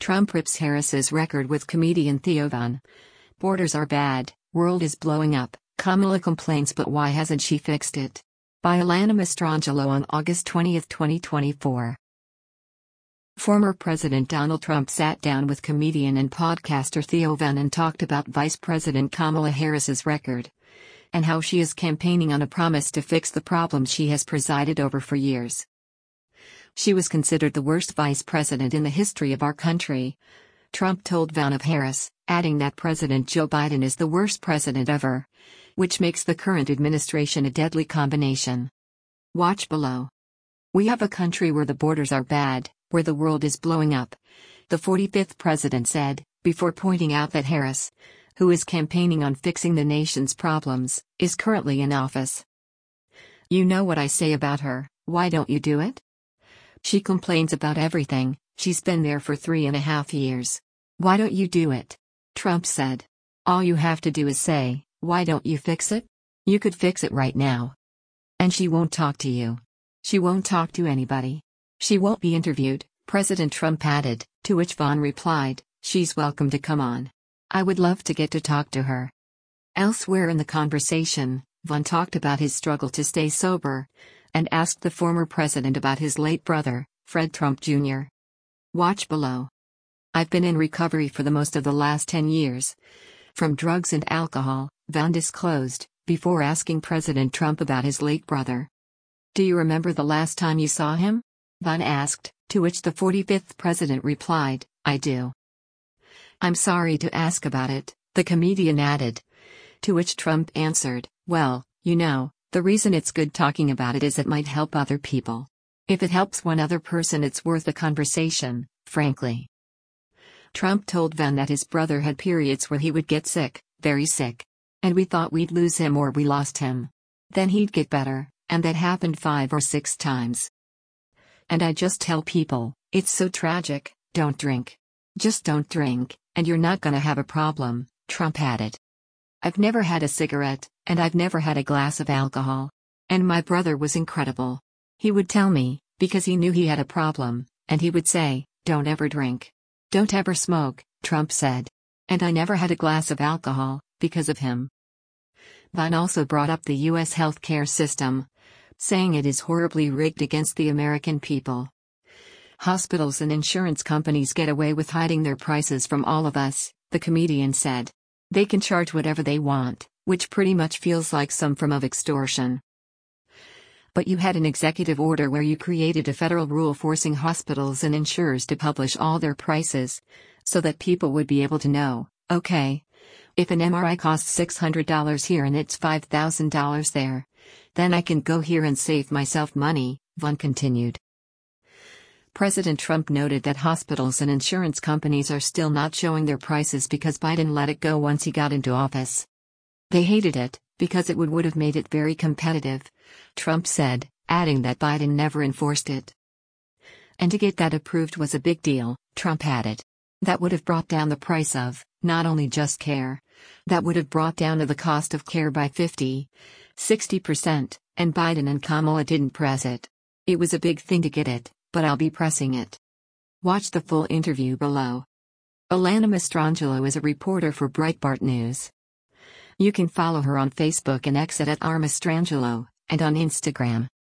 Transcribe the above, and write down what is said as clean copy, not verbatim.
Trump rips Harris's record with comedian Theo Von. Borders are bad, world is blowing up, Kamala complains, but why hasn't she fixed it? By Alana Mastrangelo on August 20, 2024. Former President Donald Trump sat down with comedian and podcaster Theo Von and talked about Vice President Kamala Harris's record, and how she is campaigning on a promise to fix the problems she has presided over for years. She was considered the worst vice president in the history of our country, Trump told Von of Harris, adding that President Joe Biden is the worst president ever, which makes the current administration a deadly combination. Watch below. We have a country where the borders are bad, where the world is blowing up, the 45th president said, before pointing out that Harris, who is campaigning on fixing the nation's problems, is currently in office. You know what I say about her, why don't you do it? She complains about everything, she's been there for 3.5 years. Why don't you do it? Trump said. All you have to do is say, why don't you fix it? You could fix it right now. And she won't talk to you. She won't talk to anybody. She won't be interviewed, President Trump added, to which Von replied, she's welcome to come on. I would love to get to talk to her. Elsewhere in the conversation, Von talked about his struggle to stay sober, and asked the former president about his late brother, Fred Trump Jr. Watch below. I've been in recovery for the most of the last 10 years. From drugs and alcohol, Von disclosed, before asking President Trump about his late brother. Do you remember the last time you saw him? Von asked, to which the 45th president replied, I do. I'm sorry to ask about it, the comedian added. To which Trump answered, well, you know, the reason it's good talking about it is it might help other people. If it helps one other person, it's worth a conversation, frankly. Trump told Von that his brother had periods where he would get sick, very sick. And we thought we'd lose him or we lost him. Then he'd get better, and that happened 5 or 6 times. And I just tell people, it's so tragic, don't drink. Just don't drink, and you're not gonna have a problem, Trump added. I've never had a cigarette, and I've never had a glass of alcohol. And my brother was incredible. He would tell me, because he knew he had a problem, and he would say, don't ever drink. Don't ever smoke, Trump said. And I never had a glass of alcohol, because of him. Von also brought up the U.S. healthcare system, saying it is horribly rigged against the American people. Hospitals and insurance companies get away with hiding their prices from all of us, the comedian said. They can charge whatever they want, which pretty much feels like some form of extortion. But you had an executive order where you created a federal rule forcing hospitals and insurers to publish all their prices, so that people would be able to know, okay, if an MRI costs $600 here and it's $5,000 there, then I can go here and save myself money, Von continued. President Trump noted that hospitals and insurance companies are still not showing their prices because Biden let it go once he got into office. They hated it, because it would have made it very competitive, Trump said, adding that Biden never enforced it. And to get that approved was a big deal, Trump added. That would have brought down the price of, not only just care, that would have brought down the cost of care by 50, 60%, and Biden and Kamala didn't press it. It was a big thing to get it, but I'll be pressing it. Watch the full interview below. Alana Mastrangelo is a reporter for Breitbart News. You can follow her on Facebook and X at @rmastrangelo, and on Instagram.